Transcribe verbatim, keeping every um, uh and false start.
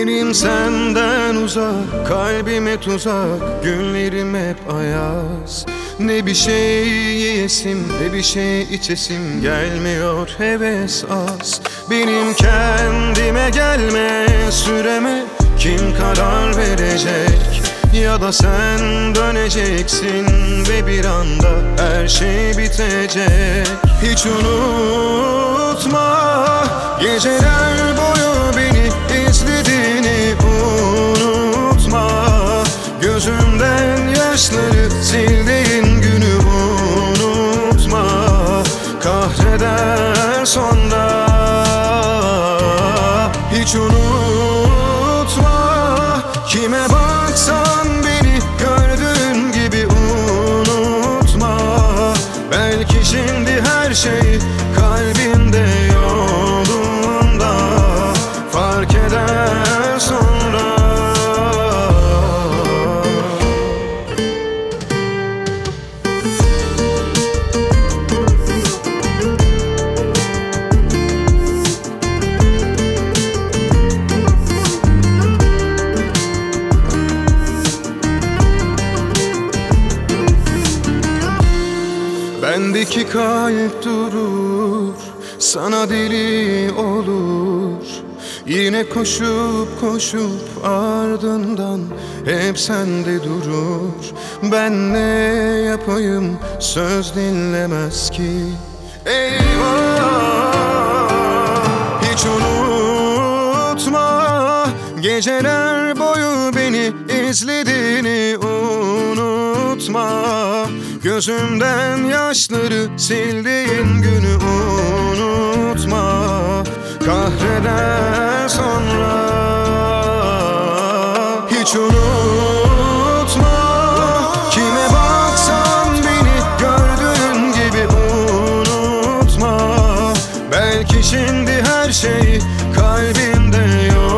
Benim senden uzak, kalbime tuzak, günlerim hep ayaz. Ne bir şey yiyesim, ne bir şey içesim gelmiyor, heves az. Benim kendime gelme süreme kim karar verecek? Ya da sen döneceksin ve bir anda her şey bitecek. Hiç unutma, geceler boyu beni izlediğini unutma. Gözümden yaşları sildiğin günü unutma. Kahreder sonra. Hiç unutma, kime baksan beni gördüğün gibi unutma. Belki şimdi her şey kalbinde yolunda, fark eder sonra. Bendeki kalp durur, sana deli olur. Yine koşup koşup ardından hep sende durur. Ben ne yapayım, söz dinlemez ki. Eyvah! Hiç unutma, geceler boyu beni izlediğini unutma. Gözümden yaşları sildiğin günü unutma. Kahreder sonra. Hiç unutma, kime baksan beni gördüğün gibi unutma. Belki şimdi her şey kalbinde yok.